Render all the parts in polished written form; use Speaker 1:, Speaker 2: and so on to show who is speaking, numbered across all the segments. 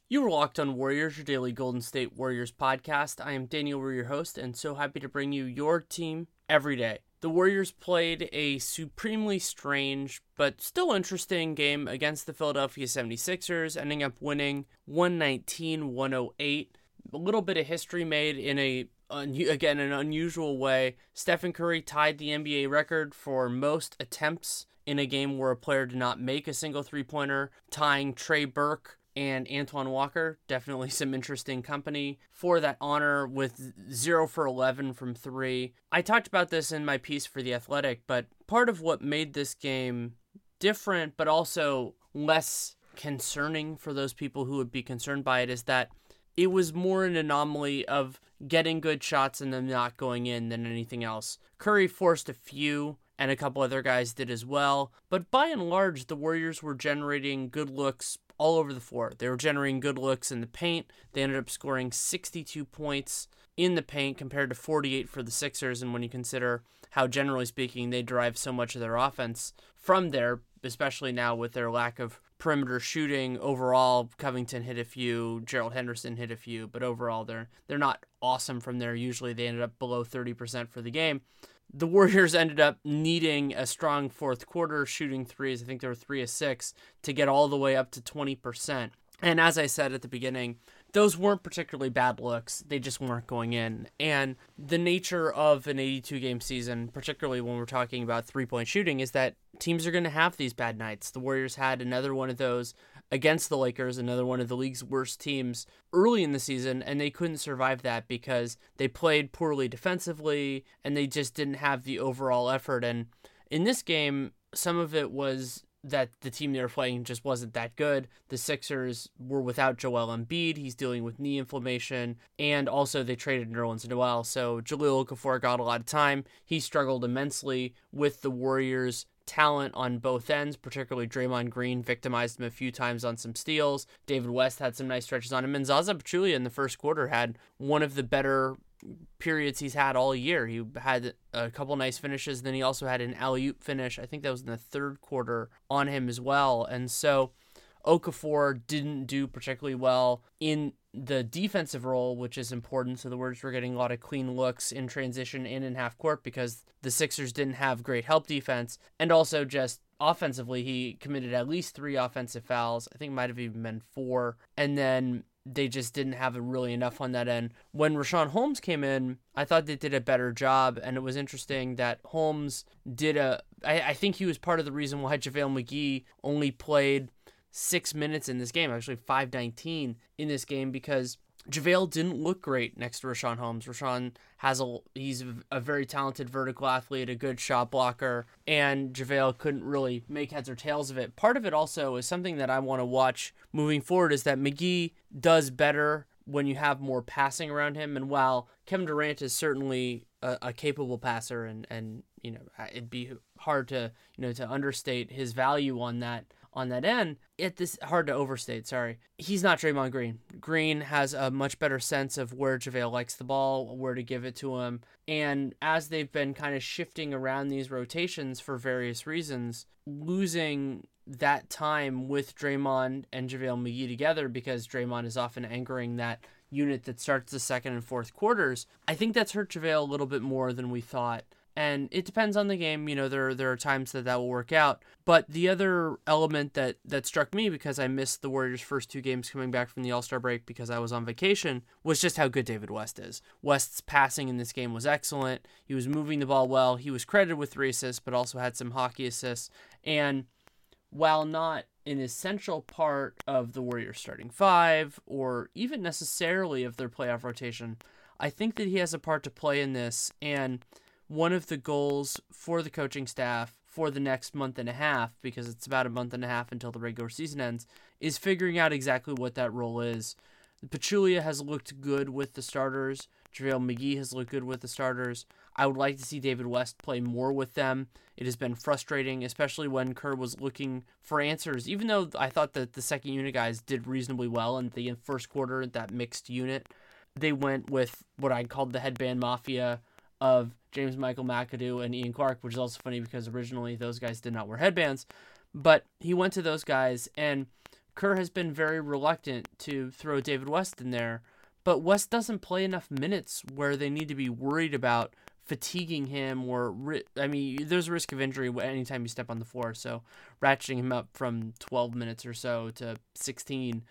Speaker 1: You are Locked on Warriors, your daily Golden State Warriors podcast. I am Daniel, your host, and so happy to bring you your team every day. The Warriors played a supremely strange but still interesting game against the Philadelphia 76ers, ending up winning 119-108. A little bit of history made in an unusual way. Stephen Curry tied the NBA record for most attempts in a game where a player did not make a single three-pointer, tying Trey Burke and Antoine Walker. Definitely some interesting company for that honor, with 0 for 11 from 3. I talked about this in my piece for The Athletic, but part of what made this game different but also less concerning for those people who would be concerned by it is that it was more an anomaly of getting good shots and them not going in than anything else. Curry forced a few, and a couple other guys did as well, but by and large, the Warriors were generating good looks all over the floor. They were generating good looks in the paint. They ended up scoring 62 points in the paint compared to 48 for the Sixers, and when you consider how, generally speaking, they derive so much of their offense from there, especially now with their lack of perimeter shooting. Overall, Covington hit a few, Gerald Henderson hit a few, but overall they're not awesome from there. Usually they ended up below 30% for the game. The Warriors ended up needing a strong fourth quarter, shooting threes. I think they were 3 of 6 to get all the way up to 20%. And as I said at the beginning, those weren't particularly bad looks. They just weren't going in. And the nature of an 82-game season, particularly when we're talking about three-point shooting, is that teams are going to have these bad nights. The Warriors had another one of those against the Lakers, another one of the league's worst teams early in the season, and they couldn't survive that because they played poorly defensively and they just didn't have the overall effort. And in this game, some of it was that the team they were playing just wasn't that good. The Sixers were without Joel Embiid. He's dealing with knee inflammation, and also they traded Nerlens Noel, so Jahlil Okafor got a lot of time. He struggled immensely with the Warriors' talent on both ends, particularly Draymond Green victimized him a few times on some steals. David West had some nice stretches on him, and Zaza Pachulia in the first quarter had one of the better periods he's had all year. He had a couple nice finishes, and then he also had an alley-oop finish. I think that was in the third quarter on him as well. And so Okafor didn't do particularly well in the defensive role, which is important. So the Warriors were getting a lot of clean looks in transition and in half court because the Sixers didn't have great help defense. And also just offensively, he committed at least 3 offensive fouls. I think it might have even been 4. And then they just didn't have really enough on that end. When Richaun Holmes came in, I thought they did a better job, and it was interesting that Holmes did I think he was part of the reason why JaVale McGee only played 6 minutes in this game, actually 5:19 in this game, because JaVale didn't look great next to Richaun Holmes. Richaun he's a very talented vertical athlete, a good shot blocker, and JaVale couldn't really make heads or tails of it. Part of it also is something that I want to watch moving forward, is that McGee does better when you have more passing around him. And while Kevin Durant is certainly a capable passer, and you know, it'd be hard to understate his value on that end. Hard to overstate, sorry. He's not Draymond Green. Green has a much better sense of where JaVale likes the ball, where to give it to him. And as they've been kind of shifting around these rotations for various reasons, losing that time with Draymond and JaVale McGee together, because Draymond is often anchoring that unit that starts the second and fourth quarters, I think that's hurt JaVale a little bit more than we thought. And it depends on the game. You know, there are times that will work out. But the other element that struck me, because I missed the Warriors' first 2 games coming back from the All-Star break because I was on vacation, was just how good David West is. West's passing in this game was excellent. He was moving the ball well. He was credited with 3 assists, but also had some hockey assists. And while not an essential part of the Warriors' starting 5, or even necessarily of their playoff rotation, I think that he has a part to play in this. And one of the goals for the coaching staff for the next month and a half, because it's about a month and a half until the regular season ends, is figuring out exactly what that role is. Pachulia has looked good with the starters. JaVale McGee has looked good with the starters. I would like to see David West play more with them. It has been frustrating, especially when Kerr was looking for answers. Even though I thought that the second unit guys did reasonably well in the first quarter, that mixed unit, they went with what I called the headband mafia of James Michael McAdoo and Ian Clark, which is also funny because originally those guys did not wear headbands. But he went to those guys, and Kerr has been very reluctant to throw David West in there, but West doesn't play enough minutes where they need to be worried about fatiguing him there's a risk of injury anytime you step on the floor, so ratcheting him up from 12 minutes or so to 16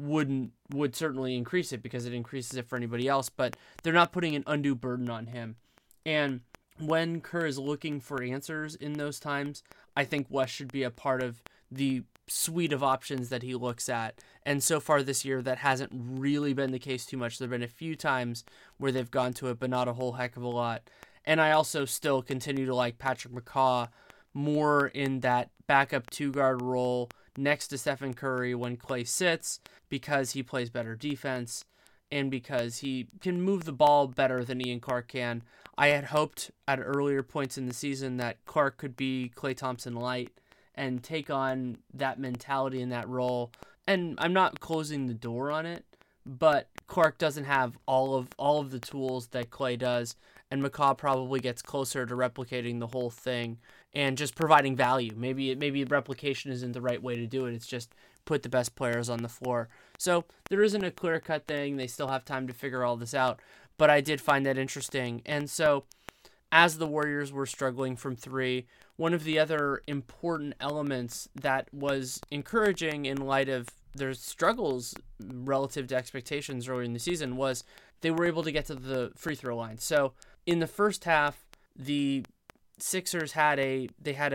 Speaker 1: would certainly increase it because it increases it for anybody else, but they're not putting an undue burden on him. And when Kerr is looking for answers in those times, I think West should be a part of the suite of options that he looks at. And so far this year, that hasn't really been the case too much. There have been a few times where they've gone to it, but not a whole heck of a lot. And I also still continue to like Patrick McCaw more in that backup two-guard role next to Stephen Curry when Klay sits, because he plays better defense and because he can move the ball better than Ian Clark can. I had hoped at earlier points in the season that Clark could be Klay Thompson light and take on that mentality in that role. And I'm not closing the door on it, but Clark doesn't have all of the tools that Klay does, and McCaw probably gets closer to replicating the whole thing and just providing value. Maybe replication isn't the right way to do it. It's just put the best players on the floor. So there isn't a clear-cut thing. They still have time to figure all this out, but I did find that interesting. And so as the Warriors were struggling from three, one of the other important elements that was encouraging in light of their struggles relative to expectations earlier in the season was they were able to get to the free throw line. So in the first half, the Sixers had a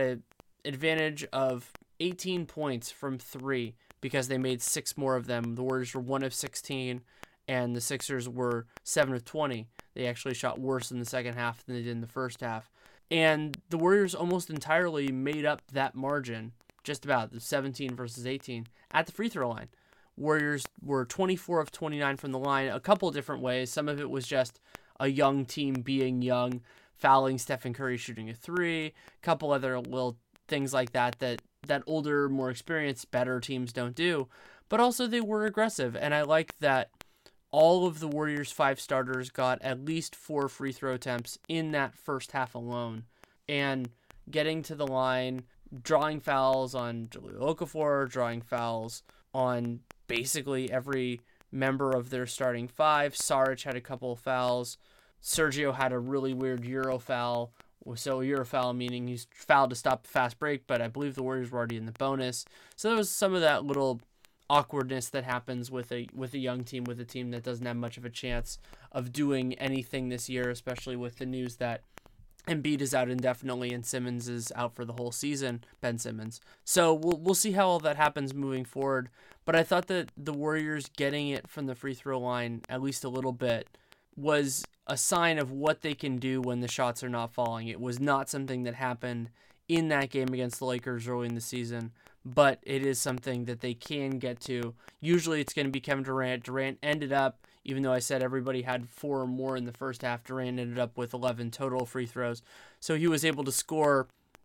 Speaker 1: advantage of 18 points from three because they made 6 more of them. The Warriors were 1 of 16, and the Sixers were 7 of 20. They actually shot worse in the second half than they did in the first half. And the Warriors almost entirely made up that margin, just about, the 17 versus 18, at the free throw line. Warriors were 24 of 29 from the line, a couple different ways. Some of it was just a young team being young, fouling Stephen Curry shooting a three, a couple other little things like that older, more experienced, better teams don't do. But also they were aggressive, and I like that all of the Warriors' 5 starters got at least 4 free throw attempts in that first half alone. And getting to the line, drawing fouls on Jahlil Okafor, drawing fouls on basically every member of their starting 5. Saric had a couple of fouls. Sergio had a really weird Euro foul. So a Euro foul meaning he's fouled to stop a fast break, but I believe the Warriors were already in the bonus. So there was some of that little awkwardness that happens with a young team, with a team that doesn't have much of a chance of doing anything this year, especially with the news that Embiid is out indefinitely and Simmons is out for the whole season, Ben Simmons. So we'll see how all that happens moving forward. But I thought that the Warriors getting it from the free throw line at least a little bit was a sign of what they can do when the shots are not falling. It was not something that happened in that game against the Lakers early in the season, but it is something that they can get to. Usually it's going to be Kevin Durant. Durant ended up, even though I said everybody had 4 or more in the first half, Durant ended up with 11 total free throws. So he was able to score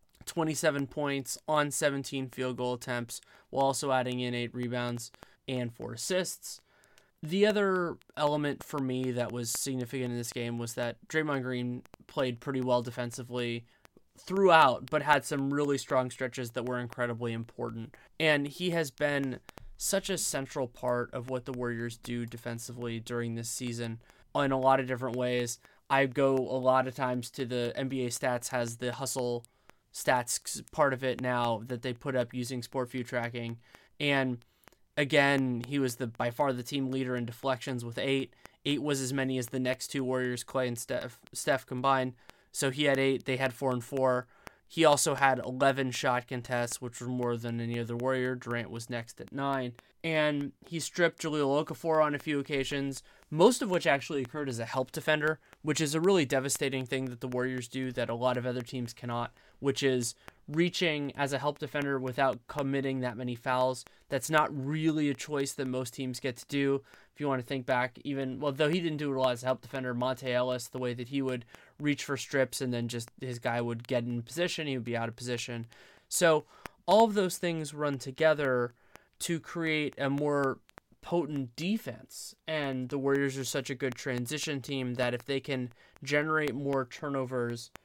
Speaker 1: 27 points on 17 field goal attempts while also adding in 8 rebounds and 4 assists. The other element for me that was significant in this game was that Draymond Green played pretty well defensively throughout, but had some really strong stretches that were incredibly important. And he has been such a central part of what the Warriors do defensively during this season in a lot of different ways. I go a lot of times to the NBA Stats has the hustle stats part of it now that they put up using SportView tracking. And again, he was by far the team leader in deflections with 8. 8 was as many as the next 2 Warriors, Klay and Steph combined. So he had 8, they had 4 and 4. He also had 11 shot contests, which were more than any other Warrior. Durant was next at 9. And he stripped Jahlil Okafor on a few occasions, most of which actually occurred as a help defender, which is a really devastating thing that the Warriors do that a lot of other teams cannot, which is reaching as a help defender without committing that many fouls. That's not really a choice that most teams get to do. If you want to think back, though he didn't do it a lot as a help defender, Monte Ellis, the way that he would reach for strips and then just his guy would get in position, he would be out of position. So all of those things run together to create a more potent defense. And the Warriors are such a good transition team that if they can generate more turnovers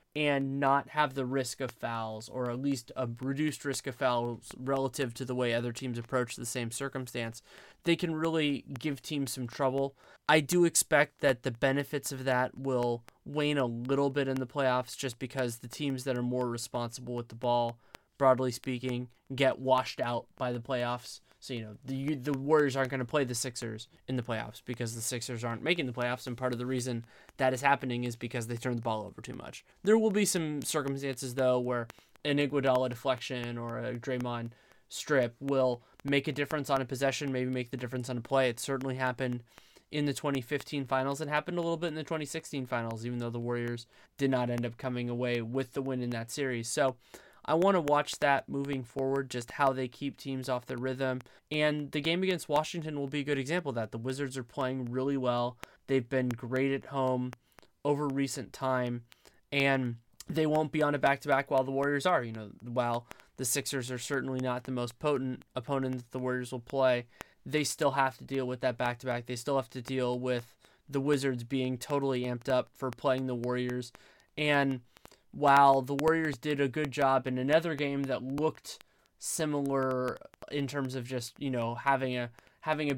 Speaker 1: and not have the risk of fouls, or at least a reduced risk of fouls relative to the way other teams approach the same circumstance, they can really give teams some trouble. I do expect that the benefits of that will wane a little bit in the playoffs, just because the teams that are more responsible with the ball, broadly speaking, get washed out by the playoffs. So, the Warriors aren't going to play the Sixers in the playoffs because the Sixers aren't making the playoffs, and part of the reason that is happening is because they turn the ball over too much. There will be some circumstances, though, where an Iguodala deflection or a Draymond strip will make a difference on a possession, maybe make the difference on a play. It certainly happened in the 2015 finals. It happened a little bit in the 2016 finals, even though the Warriors did not end up coming away with the win in that series. So I want to watch that moving forward, just how they keep teams off their rhythm. And the game against Washington will be a good example of that. The Wizards are playing really well. They've been great at home over recent time, and they won't be on a back-to-back while the Warriors are. While the Sixers are certainly not the most potent opponent that the Warriors will play, they still have to deal with that back-to-back. They still have to deal with the Wizards being totally amped up for playing the Warriors. And while the Warriors did a good job in another game that looked similar in terms of just, having a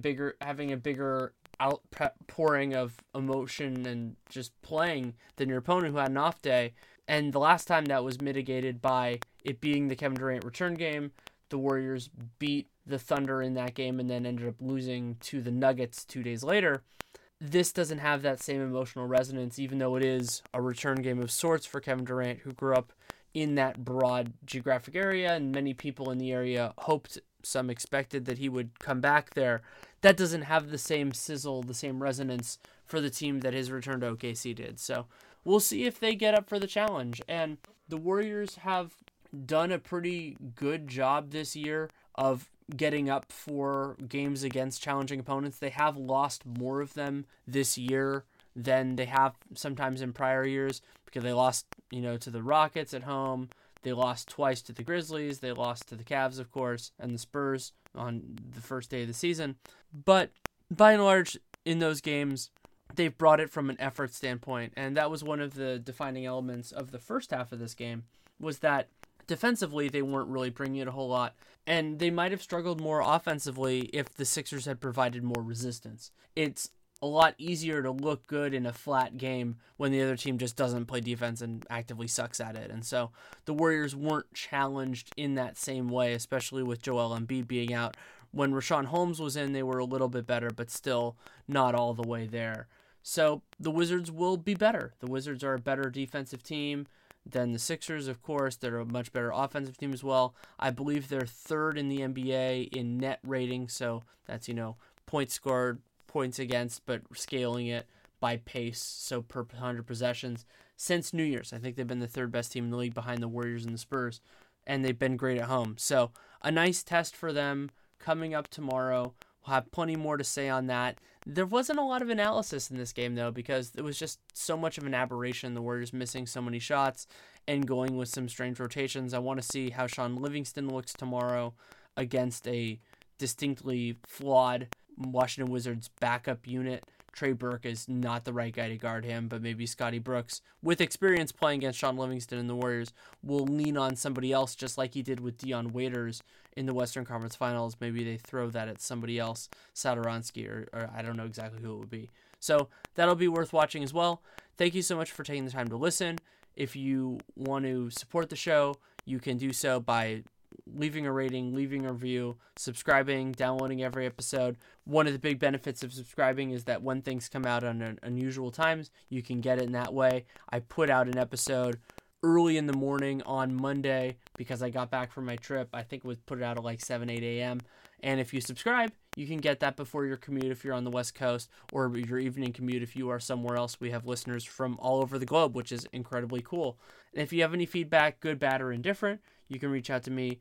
Speaker 1: bigger outpouring of emotion and just playing than your opponent who had an off day. And the last time that was mitigated by it being the Kevin Durant return game. The Warriors beat the Thunder in that game and then ended up losing to the Nuggets 2 days later. This doesn't have that same emotional resonance, even though it is a return game of sorts for Kevin Durant, who grew up in that broad geographic area, and many people in the area hoped, some expected, that he would come back there. That doesn't have the same sizzle, the same resonance for the team that his return to OKC did. So we'll see if they get up for the challenge. And the Warriors have done a pretty good job this year of getting up for games against challenging opponents. They have lost more of them this year than they have sometimes in prior years, because they lost, to the Rockets at home. They lost twice to the Grizzlies. They lost to the Cavs, of course, and the Spurs on the first day of the season. But by and large, in those games, they've brought it from an effort standpoint. And that was one of the defining elements of the first half of this game, was that defensively, they weren't really bringing it a whole lot, and they might have struggled more offensively if the Sixers had provided more resistance. It's a lot easier to look good in a flat game when the other team just doesn't play defense and actively sucks at it. And so the Warriors weren't challenged in that same way, especially with Joel Embiid being out. When Richaun Holmes was in, they were a little bit better, but still not all the way there. So the Wizards will be better. The Wizards are a better defensive team than the Sixers, of course. They're a much better offensive team as well. I believe they're third in the NBA in net rating, so that's, points scored, points against, but scaling it by pace, so per 100 possessions. Since New Year's, I think they've been the third best team in the league behind the Warriors and the Spurs, and they've been great at home. So a nice test for them coming up tomorrow. We'll have plenty more to say on that. There wasn't a lot of analysis in this game, though, because it was just so much of an aberration. The Warriors missing so many shots and going with some strange rotations. I want to see how Shaun Livingston looks tomorrow against a distinctly flawed Washington Wizards backup unit. Trey Burke is not the right guy to guard him, but maybe Scotty Brooks, with experience playing against Shaun Livingston and the Warriors, will lean on somebody else, just like he did with Dion Waiters in the Western Conference Finals. Maybe they throw that at somebody else, Satoransky, or I don't know exactly who it would be. So that'll be worth watching as well. Thank you so much for taking the time to listen. If you want to support the show, you can do so by leaving a rating, leaving a review, subscribing, downloading every episode. One of the big benefits of subscribing is that when things come out on unusual times, you can get it in that way. I put out an episode early in the morning on Monday because I got back from my trip. I think it was put it out at like 7, 8 a.m. And if you subscribe, you can get that before your commute if you're on the West Coast, or your evening commute if you are somewhere else. We have listeners from all over the globe, which is incredibly cool. And if you have any feedback, good, bad, or indifferent, you can reach out to me,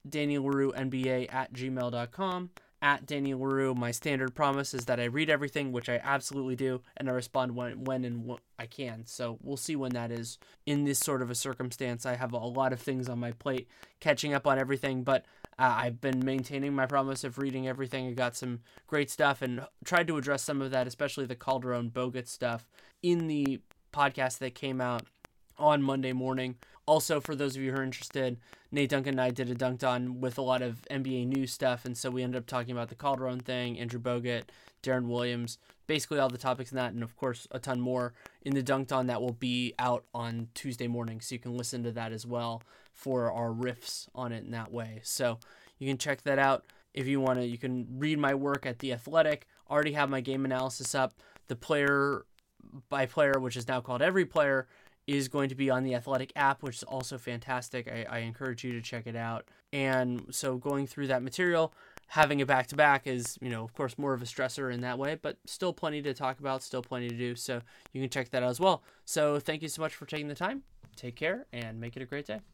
Speaker 1: DanielLaRueNBA@gmail.com. At Daniel LaRue, my standard promise is that I read everything, which I absolutely do, and I respond when I can. So we'll see when that is. In this sort of a circumstance, I have a lot of things on my plate, catching up on everything, but I've been maintaining my promise of reading everything. I got some great stuff and tried to address some of that, especially the Calderon Bogut stuff, in the podcast that came out on Monday morning. Also, for those of you who are interested, Nate Duncan and I did a Dunked On with a lot of NBA news stuff, and so we ended up talking about the Calderon thing, Andrew Bogut, Darren Williams, basically all the topics in that, and of course a ton more in the Dunked On that will be out on Tuesday morning, so you can listen to that as well for our riffs on it in that way. So you can check that out. If you want to, you can read my work at The Athletic. Already have my game analysis up. The player by player, which is now called Every Player, is going to be on the Athletic app, which is also fantastic. I encourage you to check it out. And so going through that material, having it back-to-back is, of course, more of a stressor in that way, but still plenty to talk about, still plenty to do. So you can check that out as well. So thank you so much for taking the time. Take care and make it a great day.